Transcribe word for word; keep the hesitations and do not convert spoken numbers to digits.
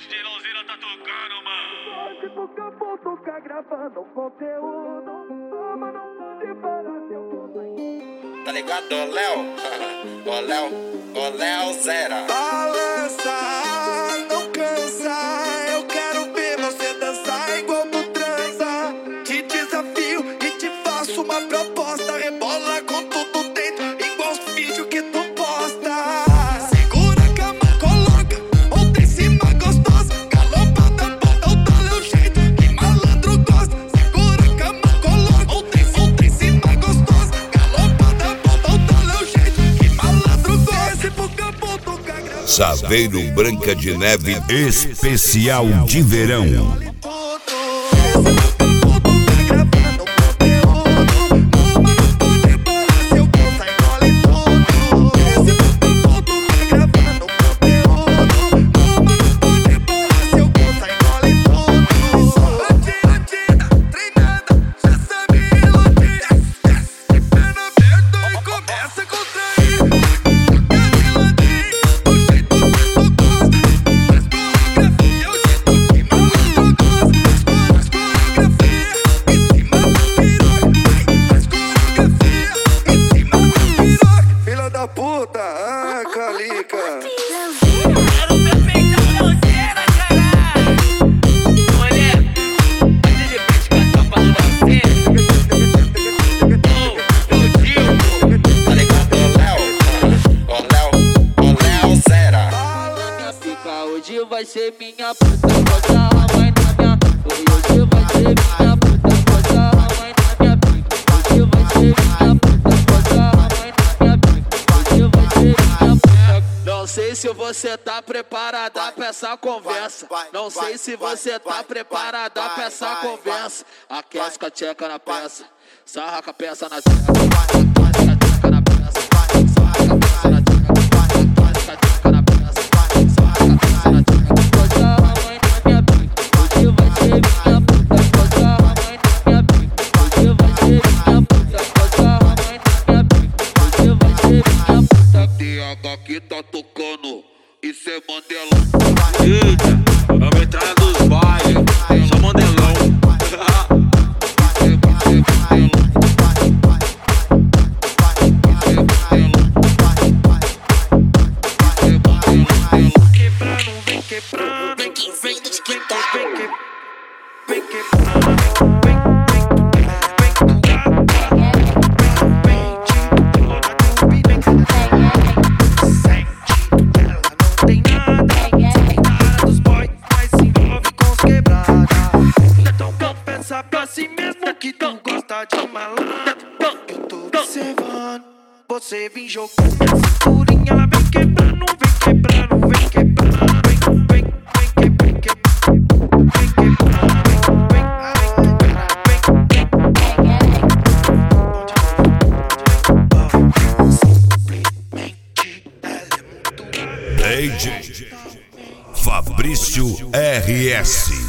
D J Lauzira tá tocando, mano. Hoje pro campo tocar gravando conteúdo. Toma, não pode parar seu conteúdo. Tá ligado, ô Léo? Ô Léo, ô Léo Zera. Balança, não cansa. Eu quero ver você dançar igual tu transa. Te desafio e te faço uma proposta. Rebola com tudo dentro, igual os vídeos que tu posta. Segura a cama, coloca, monta em cima gostosa. Galopada, bota o tal é o jeito que malandro gosta. Segura a cama, coloca, monta em, monta em cima gostosa. Galopada, bota o tal é o jeito que malandro gosta. Esse pro campo tocar gravando. Saveiro Branca de Neve especial de verão. Puta, ah, calica. Quero ver pegar Lauzira, caralho. Olha, antes de pescar pra Lauzira. Ô, ô, Gil. Tá ligado, ô Léo? Ô Léo, ô Léo Zera. Minha pica hoje vai ser minha puta. Bota a mãe na minha. Hoje vai ser minha puta. Bota a mãe na minha pica. Hoje vai ser minha puta. Bota a mãe na minha pica. Hoje vai ser minha puta. Não sei se você tá preparada pra essa conversa. Não sei se você tá preparada pra essa conversa. Aquece com a tcheca na peça. Sarra com a peça na tcheca. Aquece com a tcheca na peça. Sarra com a peça na tcheca. Aquece com a tcheca na peça. Sarra com a peça na tcheca. Bota a mãe na minha pica. Hoje vai ser minha puta. Bota a mãe na minha pica. Hoje vai ser minha puta. Bota a mãe na minha pica. Hoje vai ser minha puta. D H que tá tocando, isso é Mandelão. Eita, vamos entrar nos bailes. Só Mandelão. Quebrando, vem quebrando, vem que vem de quintal. Vem que, vem quebrando, vem, pra si mesmo que não gosta de malandro. Eu tô observando você vem jogando a cinturinha. Ela vem quebrando, vem quebrando, vem quebrando. Vem, vem, vem, vem, vem, vem quebrando. Vem, simplesmente ela é muito. D J Fabrício R S.